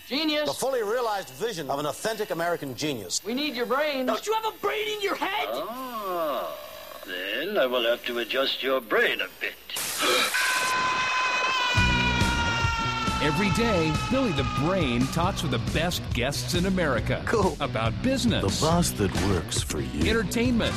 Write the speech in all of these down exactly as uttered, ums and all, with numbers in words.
Genius. The fully realized vision of an authentic American genius. We need your brain. Don't you have a brain in your head? Ah, then I will have to adjust your brain a bit. Every day, Billy the Brain talks with the best guests in America. Cool. About business. The boss that works for you. Entertainment.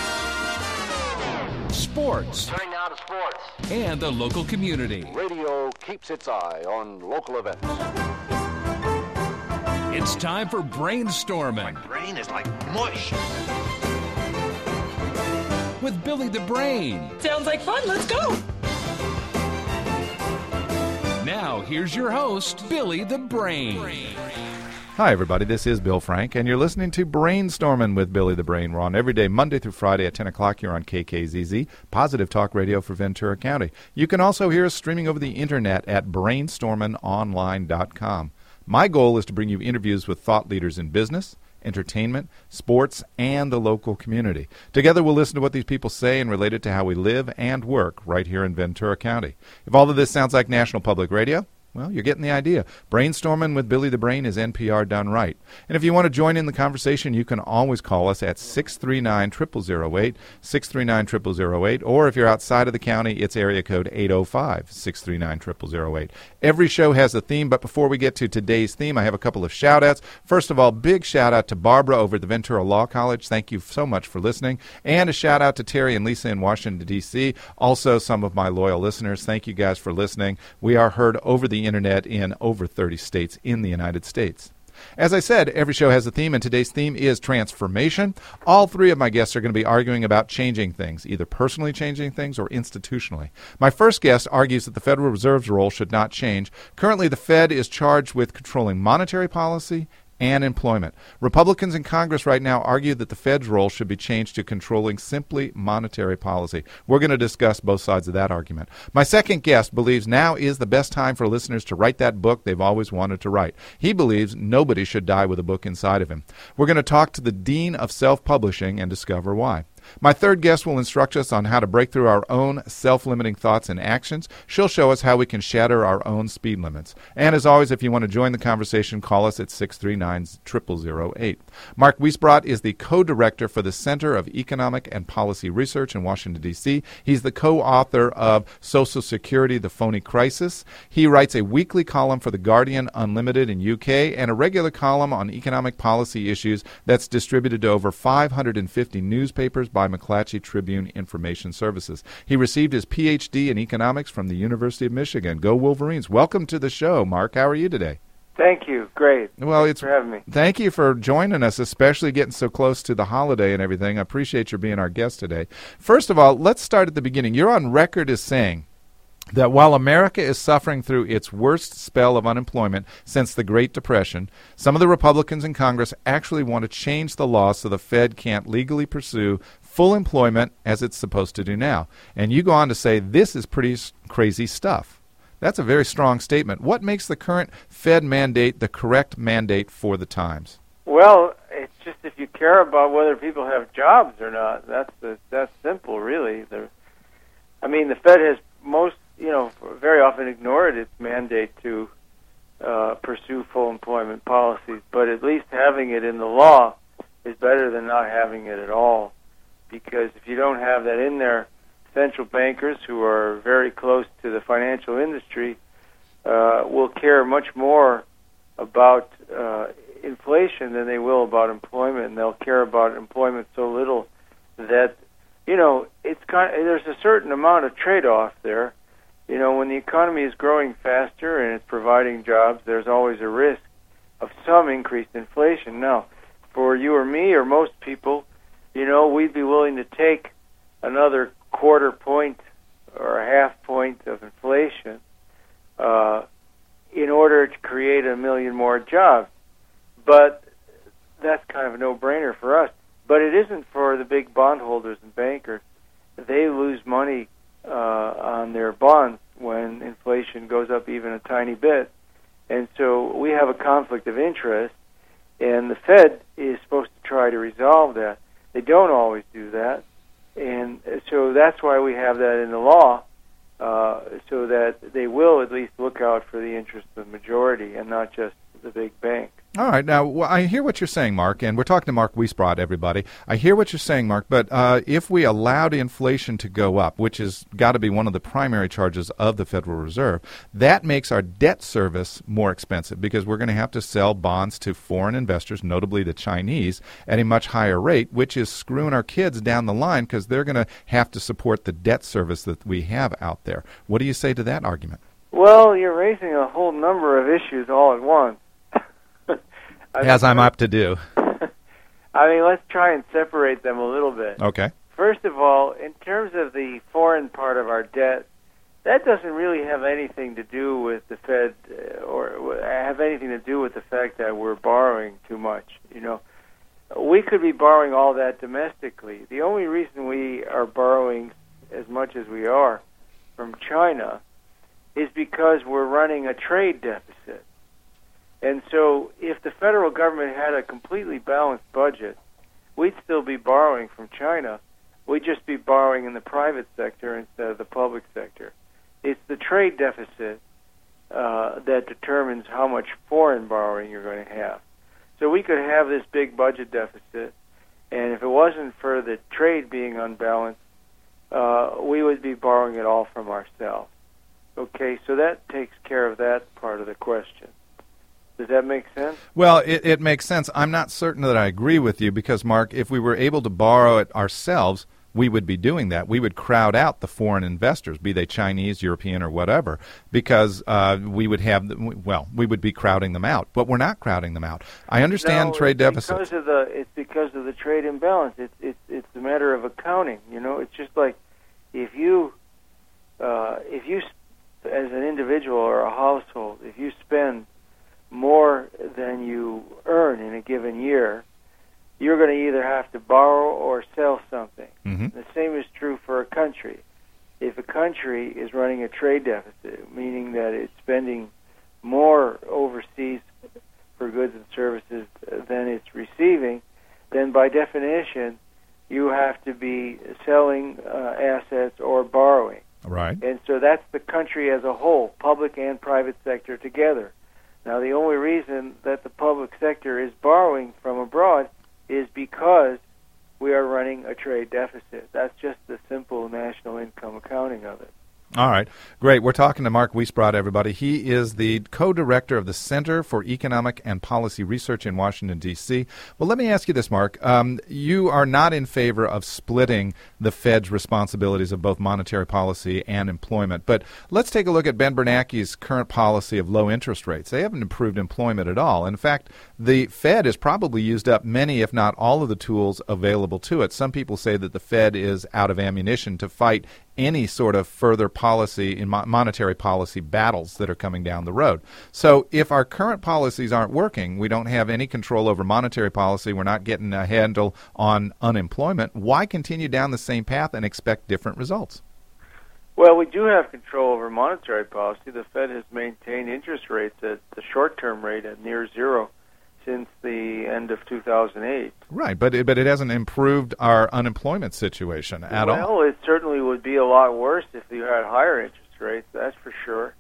Sports. Turning now to sports. And the local community. Radio keeps its eye on local events. It's time for Brainstorming. My brain is like mush. With Billy the Brain. Sounds like fun. Let's go. Now, here's your host, Billy the Brain. Hi, everybody. This is Bill Frank, and you're listening to Brainstorming with Billy the Brain. We're on every day, Monday through Friday at ten o'clock here on K K Z Z, Positive Talk Radio for Ventura County. You can also hear us streaming over the Internet at brainstorming online dot com. My goal is to bring you interviews with thought leaders in business, entertainment, sports, and the local community. Together, we'll listen to what these people say and relate it to how we live and work right here in Ventura County. If all of this sounds like National Public Radio, well, you're getting the idea. Brainstorming with Billy the Brain is N P R done right. And if you want to join in the conversation, you can always call us at six three nine, zero zero zero eight, six three nine, zero zero zero eight, or if you're outside of the county, it's area code eight oh five, six three nine, zero zero zero eight. Every show has a theme, but before we get to today's theme, I have a couple of shout-outs. First of all, big shout-out to Barbara over at the Ventura Law College. Thank you so much for listening. And a shout-out to Terry and Lisa in Washington, D C Also, some of my loyal listeners, thank you guys for listening. We are heard over the Internet in over thirty states in the United States. As I said, every show has a theme, and today's theme is transformation. All three of my guests are going to be arguing about changing things, either personally changing things or institutionally. My first guest argues that the Federal Reserve's role should not change. Currently, the Fed is charged with controlling monetary policy and employment. Republicans in Congress right now argue that the Fed's role should be changed to controlling simply monetary policy. We're going to discuss both sides of that argument. My second guest believes now is the best time for listeners to write that book they've always wanted to write. He believes nobody should die with a book inside of him. We're going to talk to the Dean of Self-Publishing and discover why. My third guest will instruct us on how to break through our own self-limiting thoughts and actions. She'll show us how we can shatter our own speed limits. And as always, if you want to join the conversation, call us at six three nine, zero zero zero eight. Mark Weisbrot is the co-director for the Center of Economic and Policy Research in Washington, D C He's the co-author of Social Security, The Phony Crisis. He writes a weekly column for The Guardian Unlimited in U K and a regular column on economic policy issues that's distributed to over five hundred fifty newspapers by McClatchy Tribune Information Services. He received his P H D in economics from the University of Michigan. Go Wolverines. Welcome to the show, Mark. How are you today? Thank you. Great. Well, Thanks it's for having me. Thank you for joining us, especially getting so close to the holiday and everything. I appreciate your being our guest today. First of all, let's start at the beginning. You're on record as saying that while America is suffering through its worst spell of unemployment since the Great Depression, some of the Republicans in Congress actually want to change the law so the Fed can't legally pursue full employment as it's supposed to do now. And you go on to say this is pretty crazy stuff. That's a very strong statement. What makes the current Fed mandate the correct mandate for the times? Well, it's just if you care about whether people have jobs or not. That's the that's simple, really. The, I mean, the Fed has most, you know, very often ignored its mandate to uh, pursue full employment policies, but at least having it in the law is better than not having it at all. Because if you don't have that in there, central bankers who are very close to the financial industry uh, will care much more about uh, inflation than they will about employment, and they'll care about employment so little that, you know, it's kind of, there's a certain amount of trade-off there. You know, when the economy is growing faster and it's providing jobs, there's always a risk of some increased inflation. Now, for you or me or most people, you know, we'd be willing to take another quarter point or a half point of inflation uh, in order to create a million more jobs. But that's kind of a no-brainer for us. But it isn't for the big bondholders and bankers. They lose money uh, on their bonds when inflation goes up even a tiny bit. And so we have a conflict of interest, and the Fed is supposed to try to resolve that. They don't always do that, and so that's why we have that in the law, uh, so that they will at least look out for the interests of the majority and not just the big banks. All right. Now, well, I hear what you're saying, Mark, and we're talking to Mark Weisbrot, everybody. I hear what you're saying, Mark, but uh, if we allowed inflation to go up, which has got to be one of the primary charges of the Federal Reserve, that makes our debt service more expensive because we're going to have to sell bonds to foreign investors, notably the Chinese, at a much higher rate, which is screwing our kids down the line because they're going to have to support the debt service that we have out there. What do you say to that argument? Well, you're raising a whole number of issues all at once. As I'm up to do. I mean, let's try and separate them a little bit. Okay. First of all, in terms of the foreign part of our debt, that doesn't really have anything to do with the Fed uh, or have anything to do with the fact that we're borrowing too much. You know, we could be borrowing all that domestically. The only reason we are borrowing as much as we are from China is because we're running a trade deficit. And so if the federal government had a completely balanced budget, we'd still be borrowing from China. We'd just be borrowing in the private sector instead of the public sector. It's the trade deficit uh, that determines how much foreign borrowing you're going to have. So we could have this big budget deficit, and if it wasn't for the trade being unbalanced, uh, we would be borrowing it all from ourselves. Okay, so that takes care of that part of the question. Does that make sense? Well, it, it makes sense. I'm not certain that I agree with you because, Mark, if we were able to borrow it ourselves, we would be doing that. We would crowd out the foreign investors, be they Chinese, European, or whatever, because uh, we would have, well, we would be crowding them out. But we're not crowding them out. I understand no, trade it's deficits. Because of the, it's because of the trade imbalance. It's, it's, it's a matter of accounting. You know, it's just like if you, uh, if you, as an individual or a household, if you spend more than you earn in a given year, you're going to either have to borrow or sell something. Mm-hmm. The same is true for a country. If a country is running a trade deficit, meaning that it's spending more overseas for goods and services than it's receiving, then by definition, you have to be selling uh, assets or borrowing. Right. And so that's the country as a whole, public and private sector together. Now, the only reason that the public sector is borrowing from abroad is because we are running a trade deficit. That's just the simple national income accounting of it. All right. Great. We're talking to Mark Weisbrot, everybody. He is the co-director of the Center for Economic and Policy Research in Washington, D C Well, let me ask you this, Mark. Um, you are not in favor of splitting the Fed's responsibilities of both monetary policy and employment. But let's take a look at Ben Bernanke's current policy of low interest rates. They haven't improved employment at all. In fact, the Fed has probably used up many, if not all, of the tools available to it. Some people say that the Fed is out of ammunition to fight any sort of further policy in mo- monetary policy battles that are coming down the road. So if our current policies aren't working, we don't have any control over monetary policy, we're not getting a handle on unemployment, why continue down the same path and expect different results? Well, we do have control over monetary policy. The Fed has maintained interest rates at the short-term rate at near zero since the end of two thousand eight. Right, but it, but it hasn't improved our unemployment situation at well, all. Well, it certainly would be a lot worse if you had higher interest rates, that's for sure.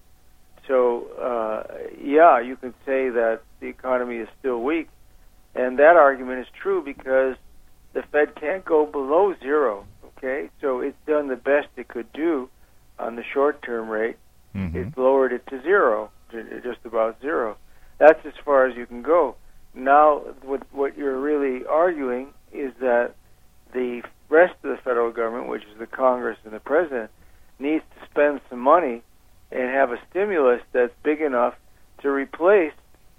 So, uh, yeah, you can say that the economy is still weak, and that argument is true because the Fed can't go below zero, okay? So it's done the best it could do on the short-term rate. Mm-hmm. It's lowered it to zero, to just about zero. That's as far as you can go. Now, what, what you're really arguing is that the rest of the federal government, which is the Congress and the President, needs to spend some money and have a stimulus that's big enough to replace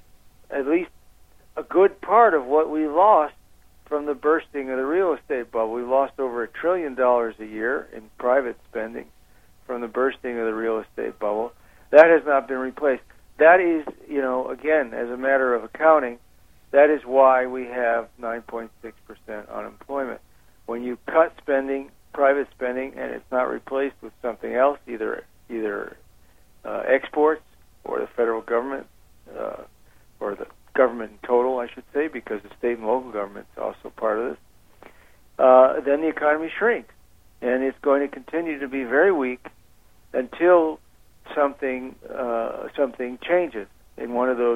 at least a good part of what we lost from the bursting of the real estate bubble. We lost over a trillion dollars a year in private spending from the bursting of the real estate bubble. That has not been replaced. That is, you know, again, as a matter of accounting, that is why we have nine point six percent unemployment. When you cut spending, private spending, and it's not replaced with something else, either either uh, exports or the federal government, uh, or the government in total, I should say, because the state and local government is also part of this, uh, then the economy shrinks. And it's going to continue to be very weak until something uh, something changes in one of those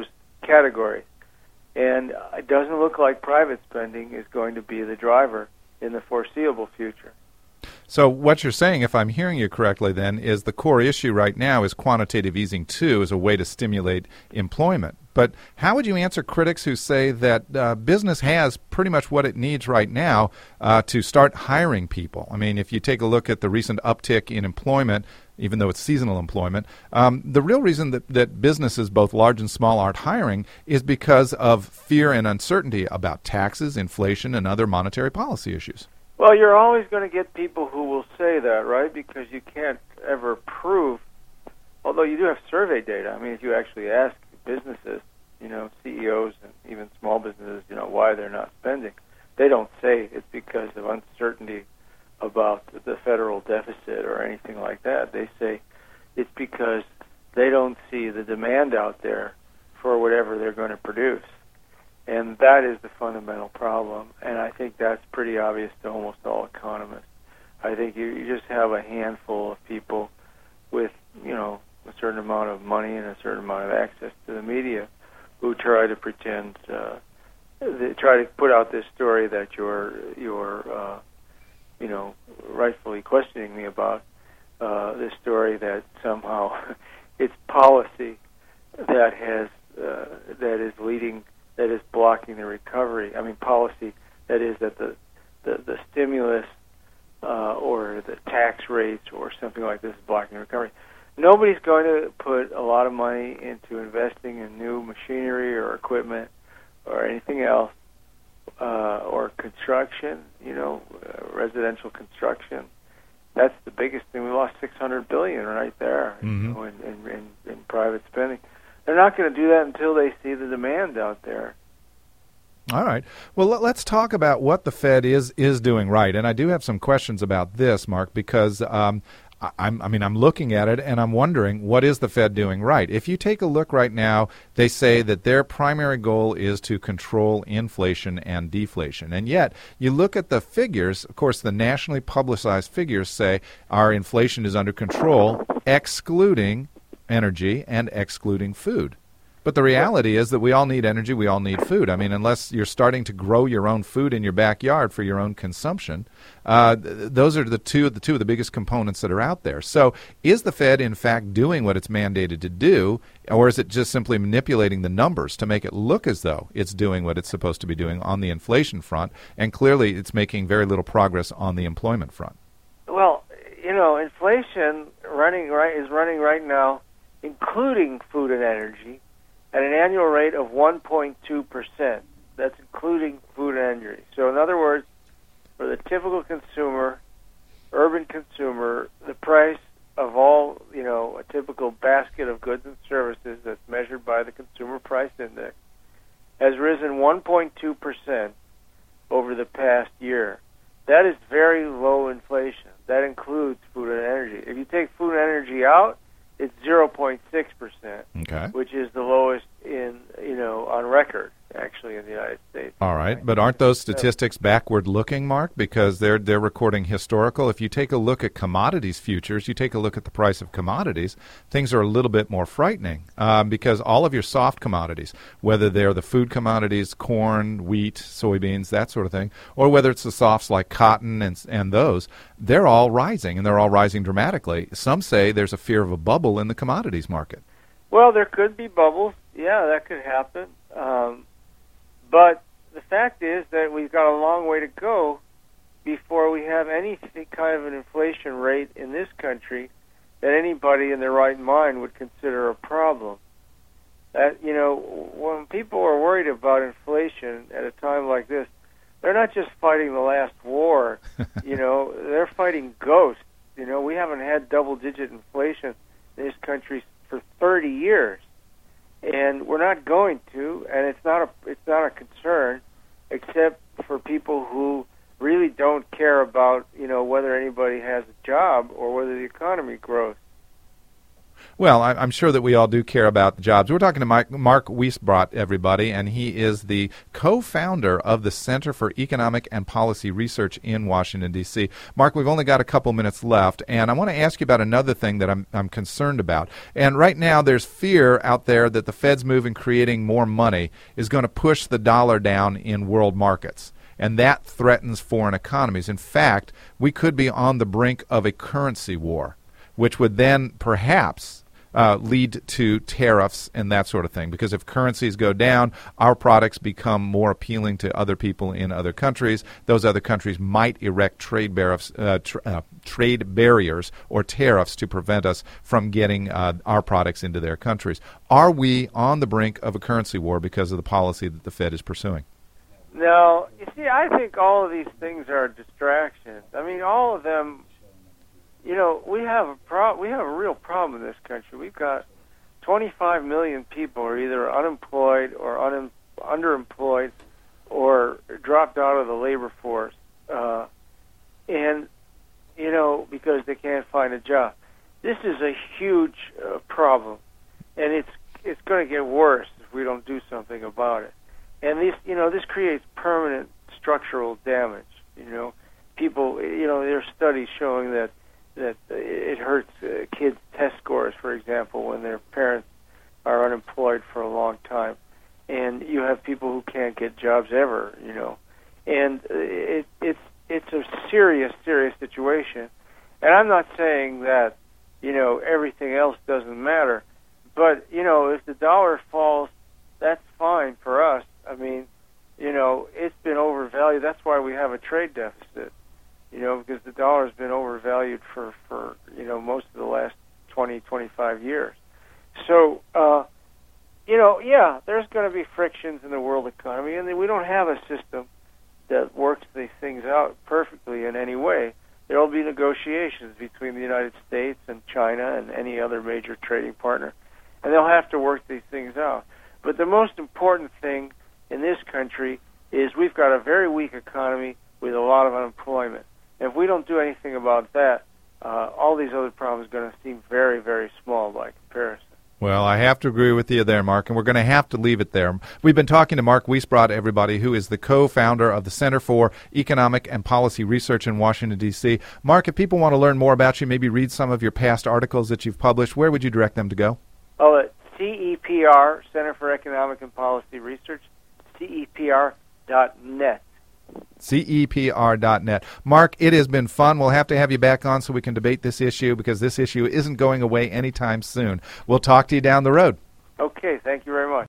categories. And it doesn't look like private spending is going to be the driver in the foreseeable future. So what you're saying, if I'm hearing you correctly then, is the core issue right now is quantitative easing two as a way to stimulate employment. But how would you answer critics who say that uh, business has pretty much what it needs right now uh, to start hiring people? I mean, if you take a look at the recent uptick in employment, even though it's seasonal employment, um, the real reason that, that businesses, both large and small, aren't hiring is because of fear and uncertainty about taxes, inflation, and other monetary policy issues. Well, you're always going to get people who will say that, right? Because you can't ever prove, although you do have survey data. I mean, if you actually ask businesses, you know, C E Os and even small businesses, you know, why they're not spending, they don't say it's because of uncertainty about the federal deficit or anything like that. They say it's because they don't see the demand out there for whatever they're going to produce. And that is the fundamental problem, and I think that's pretty obvious to almost all economists. I think you, you just have a handful of people with, you know, a certain amount of money and a certain amount of access to the media who try to pretend, uh, they try to put out this story that you're, you're uh, you know, rightfully questioning me about, uh, this story that somehow it's policy that has, uh, that is leading that is blocking the recovery. I mean, policy, that is that the, the, the stimulus uh, or the tax rates or something like this is blocking the recovery. Nobody's going to put a lot of money into investing in new machinery or equipment or anything else, uh, or construction, you know, uh, residential construction. That's the biggest thing. We lost six hundred billion dollars right there, mm-hmm. you know, in, in, in, in private spending. They're not going to do that until they see the demand out there. All right. Well, let's talk about what the Fed is is doing right. And I do have some questions about this, Mark, because um, I'm, I mean, I'm looking at it and I'm wondering, what is the Fed doing right? If you take a look right now, they say that their primary goal is to control inflation and deflation. And yet, you look at the figures, of course, the nationally publicized figures say our inflation is under control, excluding energy and excluding food. But the reality is that we all need energy, we all need food. I mean, unless you're starting to grow your own food in your backyard for your own consumption, uh, th- those are the two, the two of the biggest components that are out there. So is the Fed, in fact, doing what it's mandated to do, or is it just simply manipulating the numbers to make it look as though it's doing what it's supposed to be doing on the inflation front, and clearly it's making very little progress on the employment front? Well, you know, inflation running right is running right now, including food and energy, at an annual rate of one point two percent. That's including food and energy. So in other words, for the typical consumer, urban consumer, the price of all, you know, a typical basket of goods and services that's measured by the Consumer Price Index has risen one point two percent over the past year. That is very low inflation. That includes food and energy. If you take food and energy out, it's zero point six percent, okay, which is the lowest in, you know, on record, actually, in the United States. All right, but aren't those statistics backward-looking, Mark? Because they're they're recording historical. If you take a look at commodities futures, you take a look at the price of commodities, things are a little bit more frightening um, because all of your soft commodities, whether they're the food commodities, corn, wheat, soybeans, that sort of thing, or whether it's the softs like cotton and and those, they're all rising, and they're all rising dramatically. Some say there's a fear of a bubble in the commodities market. Well, there could be bubbles. Yeah, that could happen. Um, but the fact is that we've got a long way to go before we have any kind of an inflation rate in this country that anybody in their right mind would consider a problem. That, you know, when people are worried about inflation at a time like this, they're not just fighting the last war. You know, they're fighting ghosts. You know, we haven't had double-digit inflation in this country for thirty years, and we're not going to. And it's not a it's not a concern, except for people who really don't care about, you know, whether anybody has a job or whether the economy grows. Well, I, I'm sure that we all do care about the jobs. We're talking to Mike, Mark Weisbrot, everybody, and he is the co-founder of the Center for Economic and Policy Research in Washington, D C. Mark, we've only got a couple minutes left, and I want to ask you about another thing that I'm, I'm concerned about. And right now there's fear out there that the Fed's move in creating more money is going to push the dollar down in world markets. And that threatens foreign economies. In fact, we could be on the brink of a currency war, which would then perhaps uh, lead to tariffs and that sort of thing. Because if currencies go down, our products become more appealing to other people in other countries. Those other countries might erect trade, barriers, uh, tr- uh, trade barriers or tariffs to prevent us from getting uh, our products into their countries. Are we on the brink of a currency war because of the policy that the Fed is pursuing? No, you see, I think all of these things are distractions. I mean, all of them. You know, we have a pro- we have a real problem in this country. We've got twenty-five million people are either unemployed or un- underemployed or dropped out of the labor force, uh, and you know, because they can't find a job. This is a huge uh, problem, and it's it's going to get worse if we don't do something about it. And this, you know, this creates permanent structural damage. You know, people, you know, there are studies showing that that it hurts uh, kids' test scores, for example, when their parents are unemployed for a long time, and you have people who can't get jobs ever. You know, and it, it's it's a serious, serious situation. And I'm not saying that, you know, everything else doesn't matter, but you know, if the dollar falls, that's fine for us. I mean, you know, it's been overvalued. That's why we have a trade deficit, you know, because the dollar's been overvalued for, for you know, most of the last twenty, twenty-five years. So, uh, you know, yeah, there's going to be frictions in the world economy, and we don't have a system that works these things out perfectly in any way. There will be negotiations between the United States and China and any other major trading partner, and they'll have to work these things out. But the most important thing in this country is we've got a very weak economy with a lot of unemployment. And if we don't do anything about that, uh, all these other problems are going to seem very, very small by comparison. Well, I have to agree with you there, Mark, and we're going to have to leave it there. We've been talking to Mark Weisbrot, everybody, who is the co-founder of the Center for Economic and Policy Research in Washington, D C. Mark, if people want to learn more about you, maybe read some of your past articles that you've published, where would you direct them to go? Oh, at C E P R, Center for Economic and Policy Research, C E P R dot net. C E P R dot net. Mark, it has been fun. We'll have to have you back on so we can debate this issue, because this issue isn't going away anytime soon. We'll talk to you down the road. Okay, thank you very much.